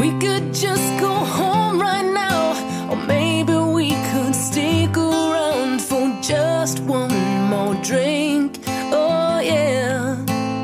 We could just go home right now, or maybe we could stick around for just one more drink. Oh yeah.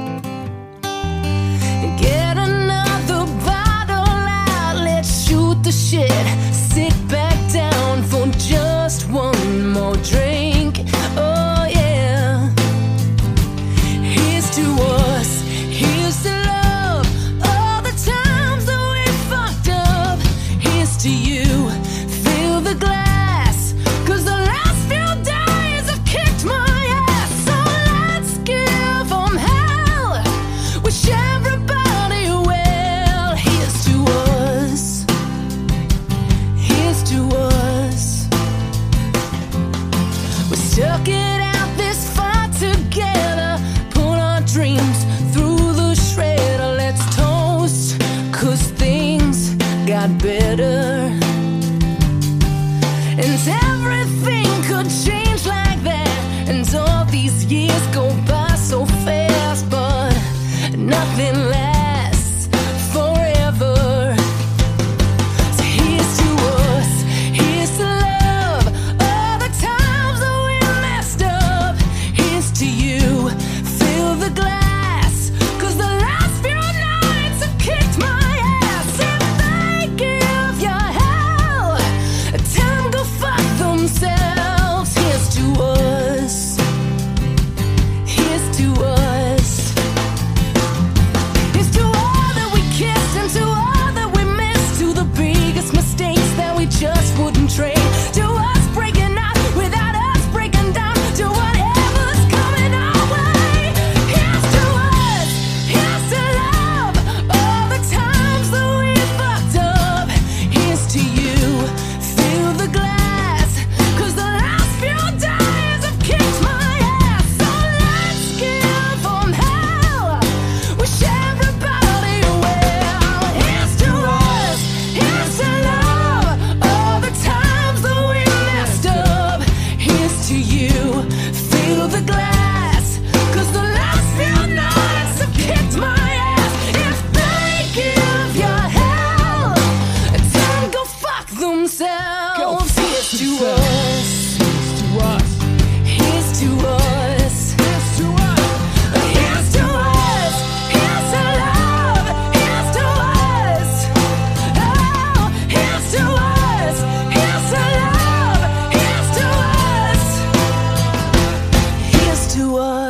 Get another bottle out, let's shoot the shit. Sit back down for just one more drink. Oh yeah. Here's to us, here's to love, all the times that we fucked up. Here's to you, fill the glass, 'cause the last few days have kicked my ass. So let's give 'em hell, wish everybody well. Here's to us, here's to us. We stuck it out this far together, put our dreams through the shredder. Let's toast, 'cause things got better. And everything could change like that, and all these years go by so fast, but nothing lasts forever. So here's to us, here's to love, all the times that we messed up. Here's to you, fill the glass, 'cause the last few nights have kicked my ass. If they give you hell, tell 'em go fuck themselves. Here's to us, here's to us. Here's to all that we kissed and to all that we missed, to the biggest mistakes that we just wouldn't trade, to us breaking up without us breaking down, to whatever's coming our way. Here's to us, here's to love, all the times that we fucked up. Here's to you, fill the glass, 'cause the last few days have kicked my ass. So let's give 'em hell, wish everybody well. Here's to us, here's to love, all the times that we messed up. Here's to you, fill the glass, 'cause the last few nights have kicked my ass. If they give you hell, tell 'em go fuck themselves. Here's to us, here's to us, here's to us, here's to us, here's to love, here's to us. Oh, here's to us, here's to love, here's to us, here's to us.